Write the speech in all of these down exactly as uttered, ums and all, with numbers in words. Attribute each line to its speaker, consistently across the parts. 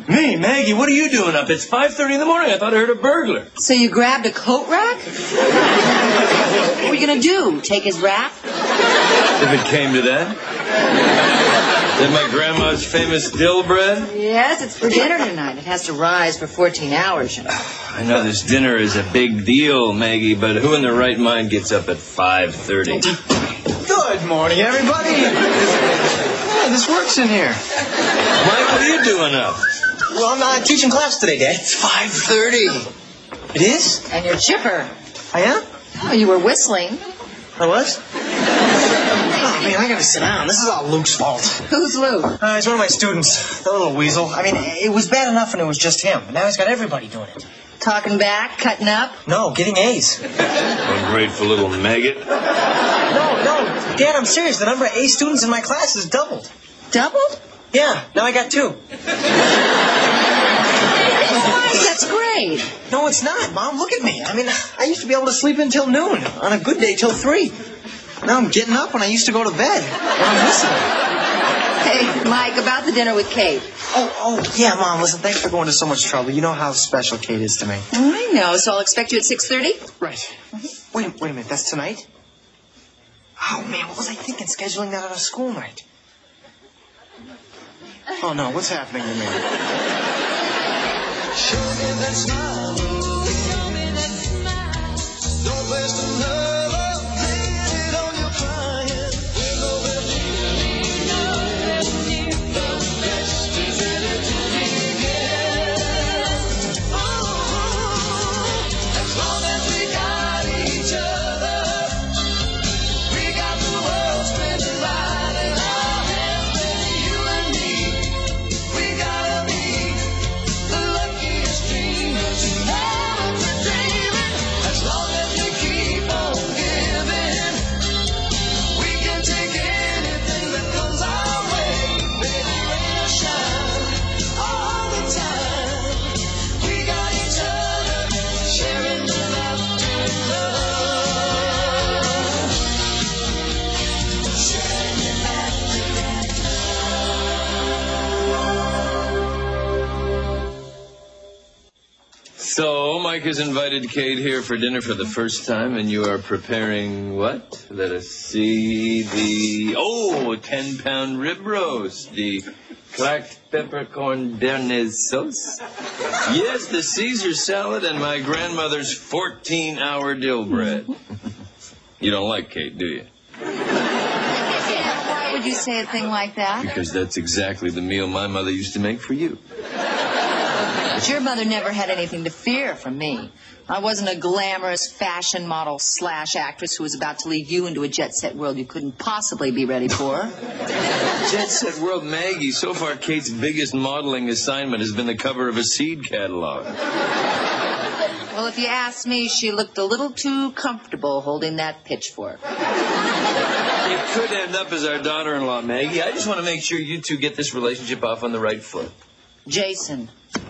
Speaker 1: Me, Maggie, what are you doing up? It's five thirty in the morning. I thought I heard a burglar.
Speaker 2: So you grabbed a coat rack? What are you going to do? Take his wrap?
Speaker 1: If it came to that. Is that my grandma's famous dill bread?
Speaker 2: Yes, it's for dinner tonight. It has to rise for fourteen hours, you know.
Speaker 1: I know this dinner is a big deal, Maggie, but who in their right mind gets up at five thirty?
Speaker 3: Good morning, everybody. Yeah, this works in here.
Speaker 1: Mike, what are you doing up?
Speaker 3: Well, I'm not teaching class today, Dad. It's five thirty. It is?
Speaker 2: And you're chipper.
Speaker 3: I am?
Speaker 2: Oh, you were whistling.
Speaker 3: I was? Oh, man, I gotta sit down. This is all Luke's fault.
Speaker 2: Who's Luke?
Speaker 3: Uh, he's one of my students. The little weasel. I mean, it was bad enough when it was just him. Now he's got everybody doing it.
Speaker 2: Talking back, cutting up?
Speaker 3: No, getting A's.
Speaker 1: Ungrateful little maggot.
Speaker 3: No, no. Dad, I'm serious. The number of A students in my class has doubled.
Speaker 2: Doubled?
Speaker 3: Yeah, now I got two.
Speaker 2: That's great.
Speaker 3: No, it's not, Mom. Look at me. I mean, I used to be able to sleep until noon. On a good day, till three. Now I'm getting up when I used to go to bed. And I'm listening.
Speaker 2: Hey, Mike, about the dinner with Kate.
Speaker 3: Oh, oh, yeah, Mom. Listen, thanks for going to so much trouble. You know how special Kate is to me.
Speaker 2: I know, so I'll expect you at six thirty?
Speaker 3: Right. Wait, wait a minute. That's tonight? Oh, man, what was I thinking, scheduling that on a school night? Oh, no, what's happening to me? Show me that smile. Show me that smile. Don't waste another minute on your crying. We're no better. No better. The best is in it to begin. Oh, as long as we got each other, we got the world spinning right in our hands, baby, you and me. We gotta be the luckiest dreamers you ever dreaming. As long as we keep on giving, we can take anything that comes our way. Baby, rain or shine, all the time. We got each other, sharing the laughter and love. Sharing the laughter and
Speaker 1: So, Mike has invited Kate here for dinner for the first time, and you are preparing what? Let us see. The, oh, ten-pound rib roast. The cracked peppercorn béarnaise sauce. Yes, the Caesar salad and my grandmother's fourteen-hour dill bread. You don't like Kate, do you?
Speaker 2: Why would you say a thing like that?
Speaker 1: Because that's exactly the meal my mother used to make for you.
Speaker 2: But your mother never had anything to fear from me. I wasn't a glamorous fashion model slash actress who was about to lead you into a jet-set world you couldn't possibly be ready for.
Speaker 1: Jet Set World, Maggie. So far, Kate's biggest modeling assignment has been the cover of a seed catalog.
Speaker 2: Well, if you ask me, she looked a little too comfortable holding that pitchfork.
Speaker 1: You could end up as our daughter-in-law, Maggie. I just want to make sure you two get this relationship off on the right foot.
Speaker 2: Jason,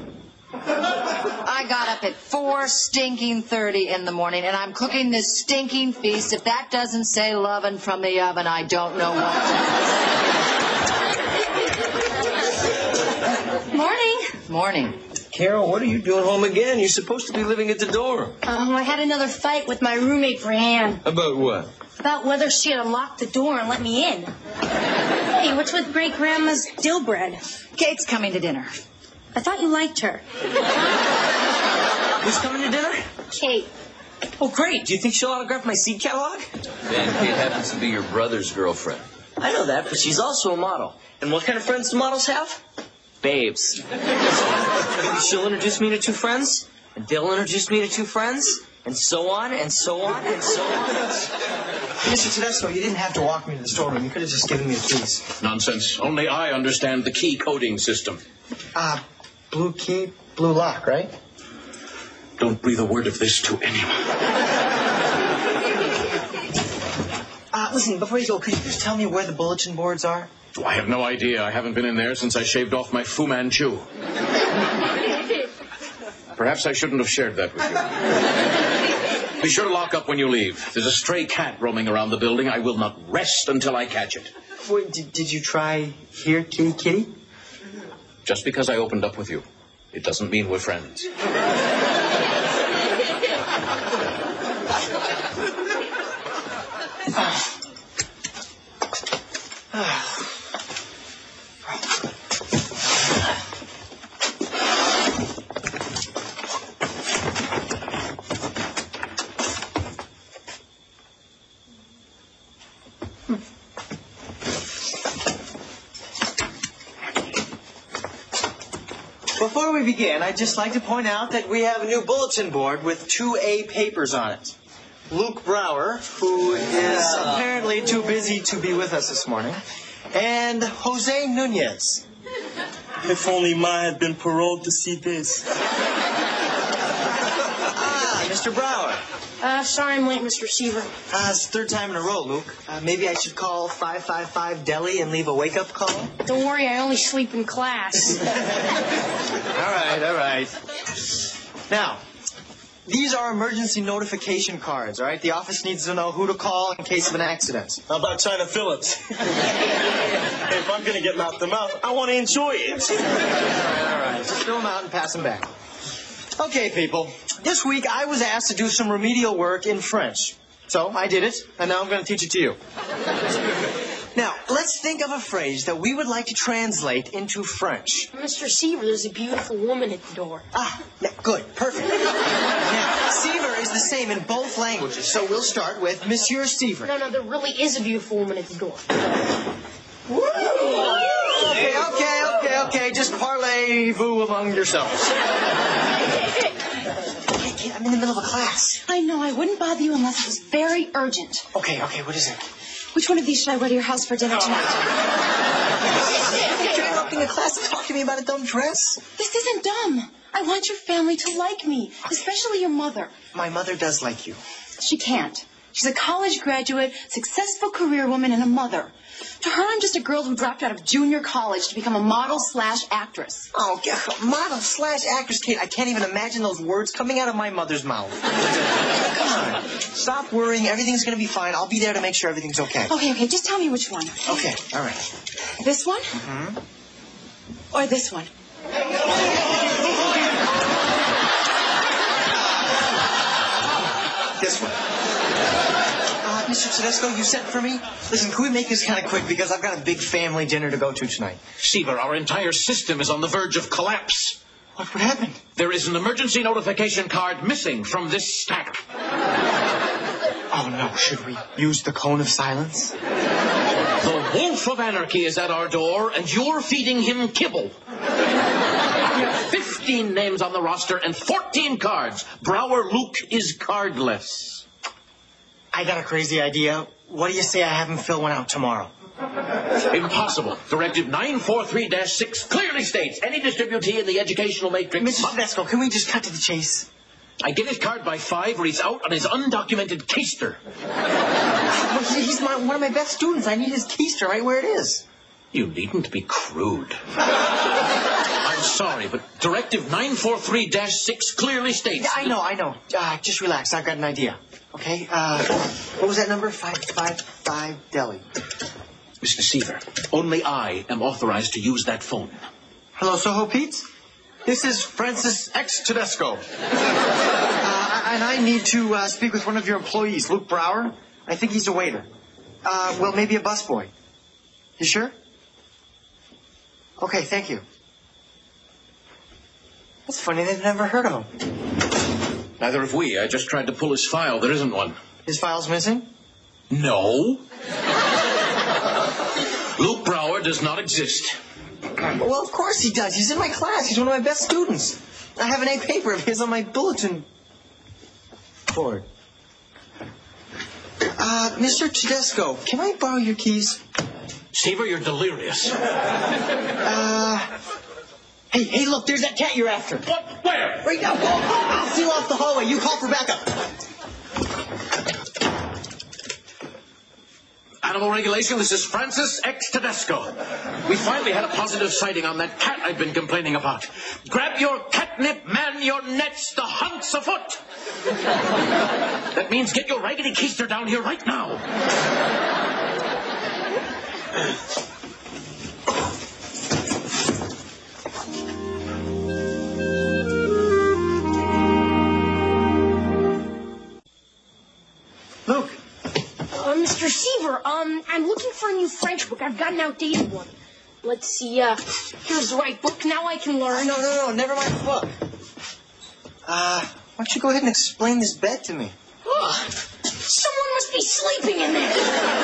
Speaker 2: I got up at four stinking thirty in the morning, and I'm cooking this stinking feast. If that doesn't say lovin' from the oven, I don't know what.
Speaker 4: Morning.
Speaker 2: Morning.
Speaker 1: Carol, what are you doing home again? You're supposed to be living at the dorm.
Speaker 4: Um, I had another fight with my roommate, Brianne,
Speaker 1: About what?
Speaker 4: about whether she had unlocked the door and let me in. Hey, what's with great-grandma's dill bread?
Speaker 2: Kate's coming to dinner.
Speaker 4: I thought you liked her.
Speaker 5: Who's coming to dinner?
Speaker 4: Kate.
Speaker 5: Oh, great. Do you think she'll autograph my seed catalog?
Speaker 1: And Kate happens to be your brother's girlfriend.
Speaker 5: I know that, but she's also a model. And what kind of friends do models have? Babes. Maybe she'll introduce me to two friends, and they'll introduce me to two friends, and so on, and so on, and so on.
Speaker 3: Mister Tedesco, you didn't have to walk me to the storeroom. You could have just given me the keys.
Speaker 6: Nonsense. Only I understand the key coding system.
Speaker 3: Uh, blue key, blue lock, right?
Speaker 6: Don't breathe a word of this to anyone.
Speaker 3: Uh, listen, before you go, could you just tell me where the bulletin boards are?
Speaker 6: Oh, I have no idea. I haven't been in there since I shaved off my Fu Manchu. Perhaps I shouldn't have shared that with you. Be sure to lock up when you leave. There's a stray cat roaming around the building. I will not rest until I catch it.
Speaker 3: Wait, did, did you try here, kitty kitty?
Speaker 6: Just because I opened up with you, it doesn't mean we're friends.
Speaker 7: Before we begin, I'd just like to point out that we have a new bulletin board with two A papers on it. Luke Brower, who is apparently too busy to be with us this morning, and Jose Nunez.
Speaker 8: If only Ma had been paroled to see this.
Speaker 7: Ah, Mister Brower.
Speaker 4: Uh, sorry I'm late, Mister Seaver.
Speaker 7: Ah, it's the third time in a row, Luke. Uh, maybe I should call five five five Deli and leave a wake-up call?
Speaker 4: Don't worry, I only sleep in class.
Speaker 7: All right, all right. Now, these are emergency notification cards, all right? The office needs to know who to call in case of an accident.
Speaker 8: How about China Phillips? If I'm going to get knocked them out, I want to enjoy it.
Speaker 7: All right, all right. Just fill them out and pass them back. Okay, people. This week I was asked to do some remedial work in French. So I did it, and now I'm going to teach it to you. Now, let's think of a phrase that we would like to translate into French.
Speaker 4: Mister Seaver, there's a beautiful woman at the door.
Speaker 7: Ah, yeah, good, perfect. Now, Seaver is the same in both languages, so we'll start with Monsieur Seaver.
Speaker 4: No, no, there really is a beautiful woman at the door.
Speaker 7: Okay, okay, okay, okay. Just parlez-vous among yourselves. Hey, kid, I'm in the middle of a class.
Speaker 9: I know, I wouldn't bother you unless it was very urgent.
Speaker 7: Okay, okay, what is it?
Speaker 9: Which one of these should I wear to your house for dinner tonight?
Speaker 7: You're interrupting a class to talk to me about a dumb dress?
Speaker 9: This isn't dumb. I want your family to like me, especially your mother.
Speaker 7: My mother does like you.
Speaker 9: She can't. She's a college graduate, successful career woman, and a mother. To her, I'm just a girl who dropped out of junior college to become a model slash actress.
Speaker 7: Oh, model slash actress, Kate. I can't even imagine those words coming out of my mother's mouth. Come on. Stop worrying. Everything's going to be fine. I'll be there to make sure everything's okay.
Speaker 9: Okay, okay, just tell me which one.
Speaker 7: Okay, all right.
Speaker 9: This one?
Speaker 7: Mm-hmm.
Speaker 9: Or this one?
Speaker 7: This one. Uh, Mister Tedesco, you sent for me? Listen, can we make this kind of quick because I've got a big family dinner to go to tonight.
Speaker 6: Seaver, our entire system is on the verge of collapse.
Speaker 7: What would happen?
Speaker 6: There is an emergency notification card missing from this stack.
Speaker 7: Oh, no. Should we use the cone of silence?
Speaker 6: The wolf of anarchy is at our door, and you're feeding him kibble. Fifteen names on the roster and fourteen cards. Brower Luke is cardless.
Speaker 7: I got a crazy idea. What do you say I have him fill one out tomorrow?
Speaker 6: Impossible. Directive nine four three dash six clearly states any distributee in the educational matrix...
Speaker 7: Mister Tedesco, can we just cut to the chase?
Speaker 6: I get his card by five or he's out on his undocumented keister.
Speaker 7: Well, he's my, one of my best students. I need his keister right where it is.
Speaker 6: You needn't be crude. I'm sorry, but Directive nine four three dash six clearly states...
Speaker 7: Yeah, I know, I know. Uh, just relax. I've got an idea. Okay? Uh, what was that number? five five five Deli.
Speaker 6: Mister Seaver, only I am authorized to use that phone.
Speaker 7: Hello, Soho Pete. This is Francis X. Tedesco. Uh, and I need to uh, speak with one of your employees, Luke Brower. I think he's a waiter. Uh, well, maybe a busboy. You sure? Okay, thank you. That's funny. They've never heard of him.
Speaker 6: Neither have we. I just tried to pull his file. There isn't one.
Speaker 7: His file's missing?
Speaker 6: No. Luke Brower does not exist.
Speaker 7: Well, of course he does. He's in my class. He's one of my best students. I have an A paper of his on my bulletin board. Uh, Mister Tedesco, can I borrow your keys?
Speaker 6: Seaver, you're delirious.
Speaker 7: Uh, hey, hey, look, there's that cat you're after.
Speaker 6: What? Where?
Speaker 7: Right now. I'll see you off the hallway. You call for backup.
Speaker 6: Animal Regulation, this is Francis X. Tedesco. We finally had a positive sighting on that cat I've been complaining about. Grab your catnip, man your nets, the hunt's afoot. That means get your raggedy keister down here right now.
Speaker 4: I'm looking for a new French book. I've got an outdated one. Let's see, uh, here's the right book. Now I can learn.
Speaker 7: No, no, no, never mind the book. Uh, why don't you go ahead and explain this bed to me?
Speaker 4: Oh, someone must be sleeping in there.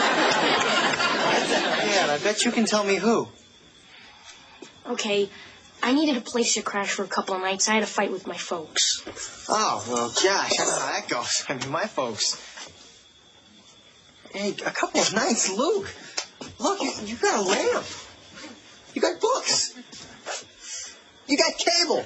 Speaker 7: Yeah, I bet you can tell me who.
Speaker 4: Okay, I needed a place to crash for a couple of nights. I had a fight with my folks.
Speaker 7: Oh, well, gosh, I know how that goes. I mean, my folks. Hey, a couple of nights, Luke. Look, you, you got a lamp. You got books. You got cable.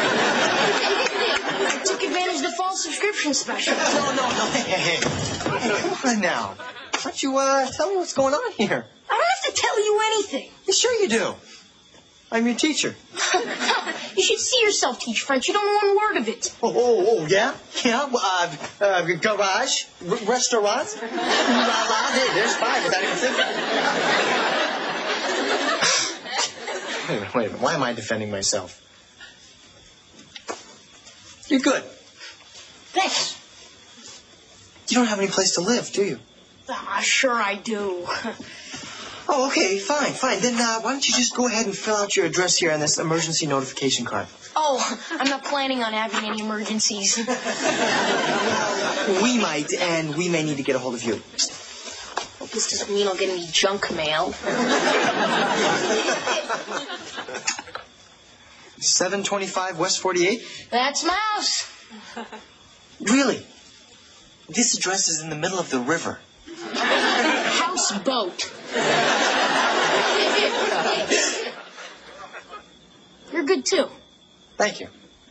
Speaker 4: I took advantage of the fall subscription special.
Speaker 7: No, no, no. Hey, hey, hey. Hey, come on now. Why don't you, uh, tell me what's going on here?
Speaker 4: I don't have to tell you anything.
Speaker 7: Yeah, sure you do. I'm your teacher.
Speaker 4: You should see yourself teach French. You don't know one word of it.
Speaker 7: Oh, oh, oh, yeah? Yeah? Uh, uh, garage? R- restaurant? La, la. Hey, there's five without even thinking. Wait a minute, wait a minute. Why am I defending myself? You're good.
Speaker 4: Thanks.
Speaker 7: You don't have any place to live, do you?
Speaker 4: Ah, sure I do.
Speaker 7: Oh, okay, fine, fine. Then uh, why don't you just go ahead and fill out your address here on this emergency notification card?
Speaker 4: Oh, I'm not planning on having any emergencies.
Speaker 7: We might, and we may need to get a hold of you.
Speaker 4: Hope this doesn't mean I'll get any junk mail.
Speaker 7: seven twenty-five West forty-eighth?
Speaker 4: That's my house.
Speaker 7: Really? This address is in the middle of the river.
Speaker 4: Houseboat. You're good, too.
Speaker 7: Thank you.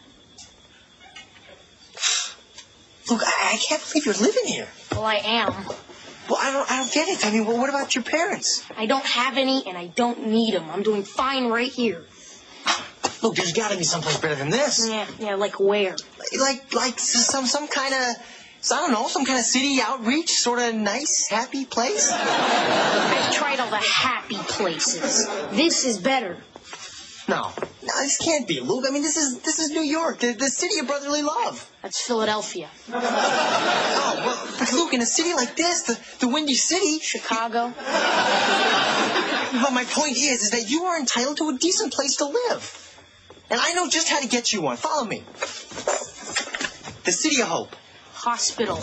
Speaker 7: Look, I, I can't believe you're living here.
Speaker 4: Well, I am.
Speaker 7: Well, I don't, I don't get it. I mean, well, what about your parents?
Speaker 4: I don't have any, and I don't need them. I'm doing fine right here.
Speaker 7: Look, there's got to be someplace better than this.
Speaker 4: Yeah, yeah, like where?
Speaker 7: Like, like some, some kind of, I don't know, some kind of city outreach, sort of nice, happy place.
Speaker 4: I've tried all the happy places. This is better.
Speaker 7: No, no, this can't be, Luke. I mean, this is this is New York, the, the city of brotherly love.
Speaker 4: That's Philadelphia.
Speaker 7: Oh, well, but Luke, in a city like this, the, the Windy City...
Speaker 4: Chicago.
Speaker 7: But my point is, is that you are entitled to a decent place to live. And I know just how to get you one. Follow me. The City of Hope.
Speaker 4: Hospital.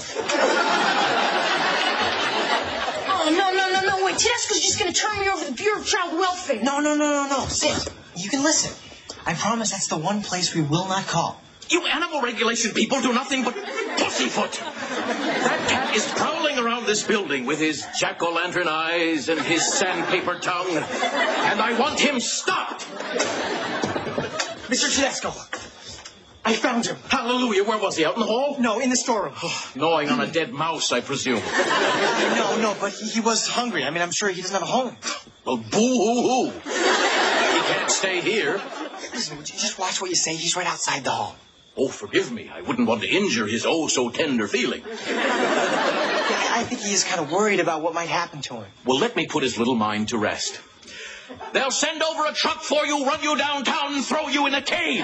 Speaker 4: Oh, no, no, no, no, wait. Tedesco's just going to turn me over to the Bureau of Child Welfare.
Speaker 7: No, no, no, no, no. Sit. You can listen. I promise that's the one place we will not call.
Speaker 6: You animal regulation people do nothing but pussyfoot. That cat is prowling around this building with his jack-o'-lantern eyes and his sandpaper tongue, and I want him stopped.
Speaker 7: Mister Tedesco, I found him.
Speaker 6: Hallelujah. Where was he? Out in the hall?
Speaker 7: No, in the storeroom.
Speaker 6: Gnawing on a dead mouse, I presume.
Speaker 7: No, no, but he, he was hungry. I mean, I'm sure he doesn't have a home.
Speaker 6: Well, boo-hoo-hoo. He can't stay here.
Speaker 7: Listen, would you just watch what you say? He's right outside the hall.
Speaker 6: Oh, forgive me. I wouldn't want to injure his oh-so-tender feeling.
Speaker 7: Yeah, I think he is kind of worried about what might happen to him.
Speaker 6: Well, let me put his little mind to rest. They'll send over a truck for you, run you downtown, and throw you in a cage.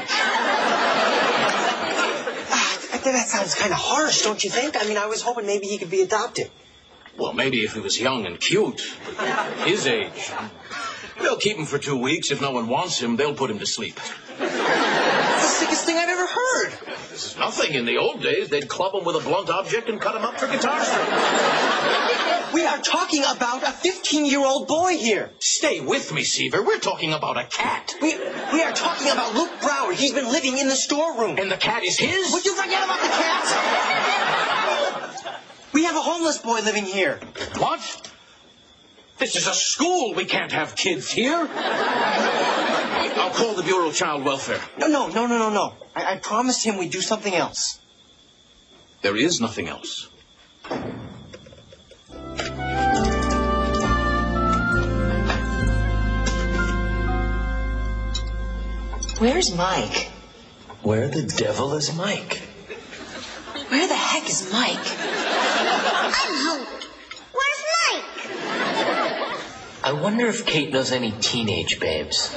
Speaker 7: Uh, that sounds kind of harsh, don't you think? I mean, I was hoping maybe he could be adopted.
Speaker 6: Well, maybe if he was young and cute. His age. They'll keep him for two weeks. If no one wants him, they'll put him to sleep.
Speaker 7: That's the sickest thing I've ever heard.
Speaker 6: This is nothing. In the old days, they'd club him with a blunt object and cut him up for guitar strings.
Speaker 7: We are talking about a fifteen-year-old boy here.
Speaker 6: Stay with me, Seaver. We're talking about a cat.
Speaker 7: We we are talking about Luke Brower. He's been living in the storeroom.
Speaker 6: And the cat is his?
Speaker 7: Would you forget about the cat? We have a homeless boy living here.
Speaker 6: What? This is a school. We can't have kids here. I'll call the Bureau of Child Welfare.
Speaker 7: No, no, no, no, no, no. I, I promised him we'd do something else.
Speaker 6: There is nothing else.
Speaker 7: Where's Mike?
Speaker 1: Where the devil is Mike?
Speaker 9: Where the heck is Mike?
Speaker 10: I'm hungry. Where's Mike?
Speaker 1: I wonder if Kate knows any teenage babes.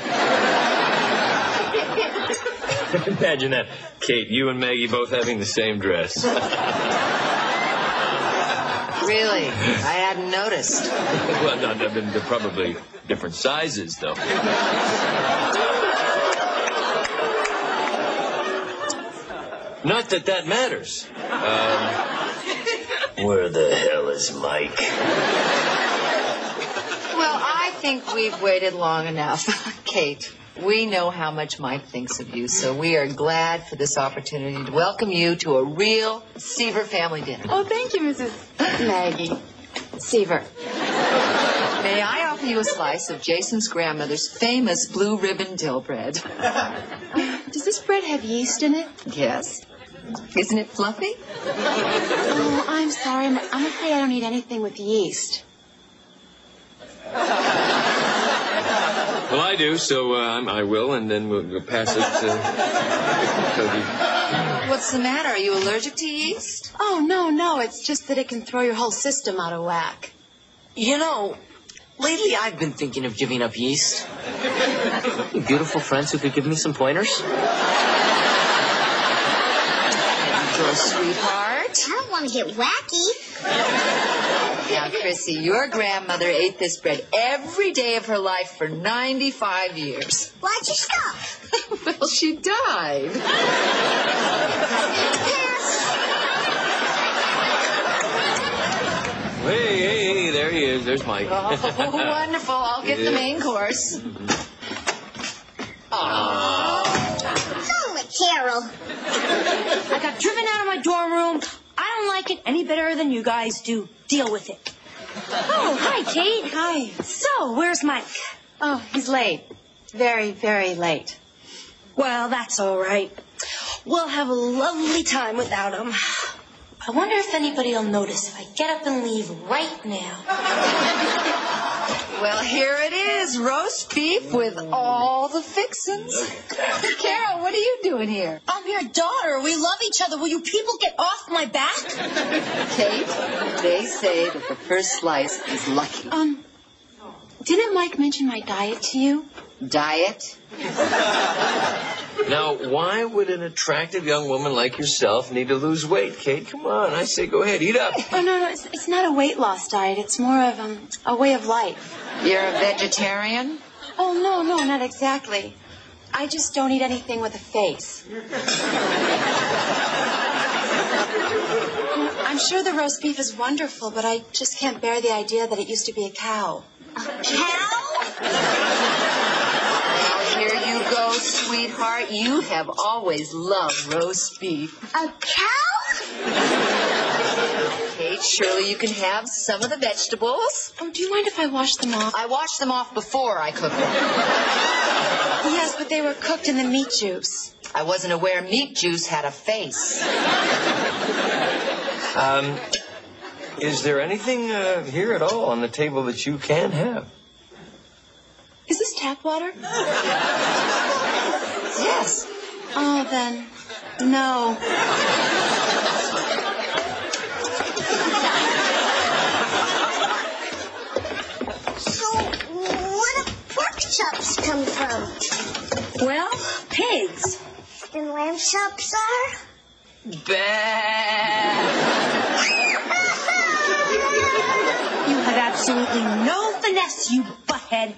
Speaker 1: Imagine that. Kate, you and Maggie both having the same dress.
Speaker 2: Really? I hadn't noticed.
Speaker 1: Well, no, no, they're probably different sizes, though. Not that that matters. Um, where the hell is Mike?
Speaker 2: Well, I think we've waited long enough. Kate, we know how much Mike thinks of you, so we are glad for this opportunity to welcome you to a real Seaver family dinner.
Speaker 9: Oh, thank you, Missus Maggie Seaver.
Speaker 2: May I offer you a slice of Jason's grandmother's famous blue ribbon dill bread?
Speaker 9: Uh, does this bread have yeast in it?
Speaker 2: Yes. Isn't it fluffy?
Speaker 9: Oh, I'm sorry. I'm, I'm afraid I don't eat anything with yeast.
Speaker 1: Well, I do, so uh, I will, and then we'll, we'll pass it to Cody.
Speaker 2: What's the matter? Are you allergic to yeast?
Speaker 9: Oh, no, no. It's just that it can throw your whole system out of whack.
Speaker 5: You know, lately I've been thinking of giving up yeast. Any beautiful friends who could give me some pointers?
Speaker 2: Your sweetheart.
Speaker 10: I don't want to get wacky.
Speaker 2: Now, Chrissy, your grandmother ate this bread every day of her life for ninety-five years.
Speaker 10: Why'd you stop?
Speaker 2: Well, she died.
Speaker 1: Hey, hey, hey, there he is. There's Mike.
Speaker 2: Oh, wonderful. I'll get the main course.
Speaker 10: What's wrong with Carol?
Speaker 4: I got driven out of my dorm room. I don't like it any better than you guys do. Deal with it. Oh, hi, Kate.
Speaker 9: Hi.
Speaker 4: So, where's Mike?
Speaker 9: Oh, he's late. Very, very late.
Speaker 4: Well, that's all right. We'll have a lovely time without him. I wonder if anybody will notice if I get up and leave right now.
Speaker 2: Well, here it is. Roast beef with all the fixins. Carol, what are you doing here?
Speaker 4: I'm your daughter. We love each other. Will you people get off my back?
Speaker 2: Kate, they say that the first slice is lucky.
Speaker 9: Um, didn't Mike mention my diet to you?
Speaker 2: Diet?
Speaker 1: Now, why would an attractive young woman like yourself need to lose weight, Kate? Come on, I say go ahead, eat up.
Speaker 9: Oh, no, no, it's, it's not a weight loss diet. It's more of um, a way of life.
Speaker 2: You're a vegetarian?
Speaker 9: Oh, no, no, not exactly. I just don't eat anything with a face. I'm sure the roast beef is wonderful, but I just can't bear the idea that it used to be a cow.
Speaker 10: A cow?
Speaker 2: Here you go, sweetheart. You have always loved roast beef.
Speaker 10: A cow?
Speaker 2: Kate, surely you can have some of the vegetables.
Speaker 9: Oh, do you mind if I wash them off?
Speaker 2: I washed them off before I cooked them.
Speaker 9: Yes, but they were cooked in the meat juice.
Speaker 2: I wasn't aware meat juice had a face.
Speaker 1: Um, is there anything uh, here at all on the table that you can have?
Speaker 9: Is this tap water?
Speaker 2: Yes.
Speaker 9: Oh, then, no.
Speaker 10: So, where do pork chops come from?
Speaker 4: Well, pigs.
Speaker 10: And lamb chops are?
Speaker 2: Bad.
Speaker 4: You have absolutely no finesse, you butthead.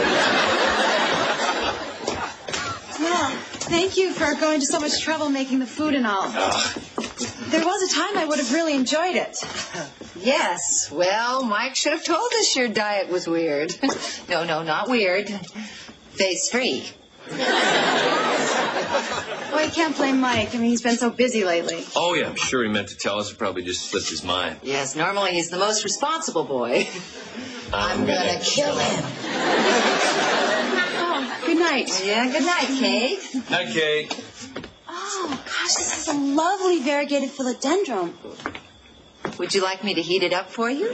Speaker 9: Well, thank you for going to so much trouble making the food and all. There was a time I would have really enjoyed it.
Speaker 2: Yes. Well, Mike should have told us your diet was weird. No, no, not weird. Phase free.
Speaker 9: Well, you can't blame Mike. I mean, he's been so busy lately.
Speaker 1: Oh, yeah, I'm sure he meant to tell us. It probably just slipped his mind.
Speaker 2: Yes, normally he's the most responsible boy.
Speaker 1: I'm,
Speaker 2: I'm gonna kill him.
Speaker 9: Oh, good night.
Speaker 2: Yeah, good night, Kate.
Speaker 1: Hi, Kate.
Speaker 9: Oh, gosh, this is a lovely variegated philodendron.
Speaker 2: Would you like me to heat it up for you?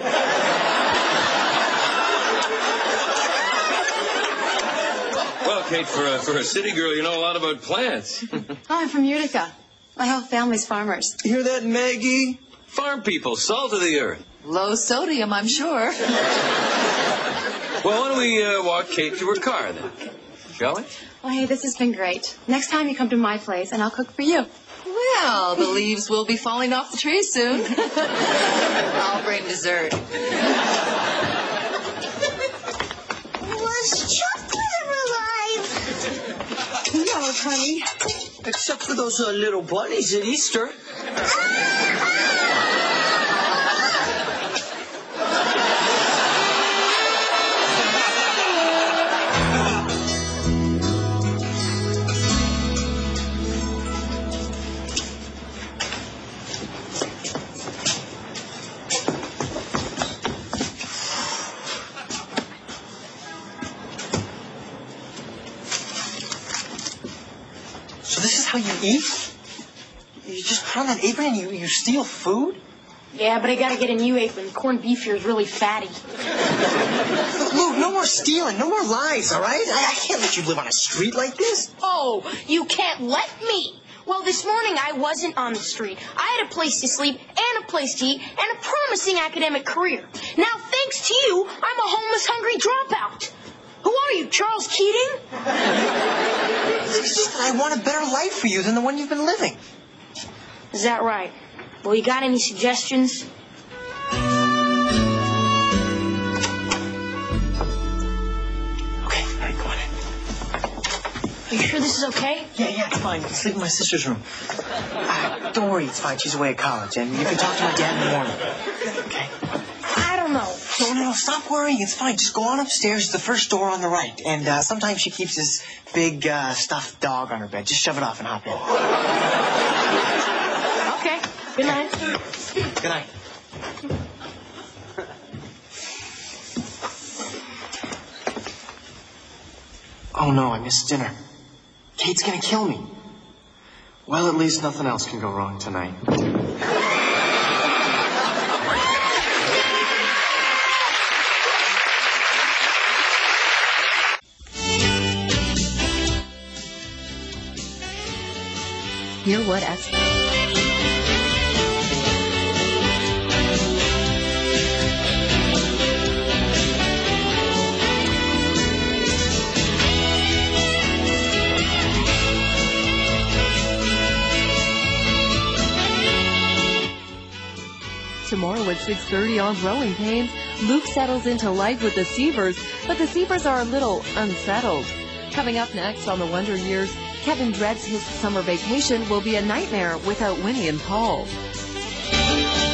Speaker 1: Well, Kate, for a, for a city girl, you know a lot about plants.
Speaker 9: Oh, I'm from Utica. My whole family's farmers.
Speaker 1: Hear that, Maggie? Farm people, salt of the earth.
Speaker 2: Low sodium, I'm sure.
Speaker 1: Well, why don't we uh, walk Kate to her car, then? Shall we?
Speaker 9: Well, hey, this has been great. Next time you come to my place, and I'll cook for you.
Speaker 2: Well, the leaves will be falling off the tree soon. I'll bring dessert.
Speaker 10: Was chocolate alive?
Speaker 5: No, honey. Except for those uh, little bunnies at Easter.
Speaker 7: So this is how you eat? You just put on that apron and you, you steal food?
Speaker 4: Yeah, but I gotta get a new apron. Corned beef here is really fatty.
Speaker 7: Luke, no more stealing, no more lies, all right? I, I can't let you live on a street like this.
Speaker 4: Oh, you can't let me. Well, this morning I wasn't on the street. I had a place to sleep and a place to eat and a promising academic career. Now, thanks to you, I'm a homeless, hungry dropout. Who are you, Charles Keating?
Speaker 7: It's just that I want a better life for you than the one you've been living.
Speaker 4: Is that right? Well, you got any suggestions?
Speaker 7: Okay, all right, go on in.
Speaker 4: Are you sure this is okay?
Speaker 7: Yeah, yeah, it's fine. You can sleep in my sister's room. Uh, don't worry, it's fine. She's away at college, and you can talk to my dad in the morning. Okay?
Speaker 4: I don't know.
Speaker 7: No, no, no, stop worrying. It's fine. Just go on upstairs to the first door on the right. And uh, sometimes she keeps this big uh, stuffed dog on her bed. Just shove it off and hop in.
Speaker 4: Okay. Good night.
Speaker 7: Good night. Oh, no, I missed dinner. Kate's gonna kill me. Well, at least nothing else can go wrong tonight.
Speaker 11: Hear what else? Tomorrow at six thirty on Growing Pains, Luke settles into life with the Sievers, but the Sievers are a little unsettled. Coming up next on The Wonder Years, Kevin dreads his summer vacation will be a nightmare without Winnie and Paul.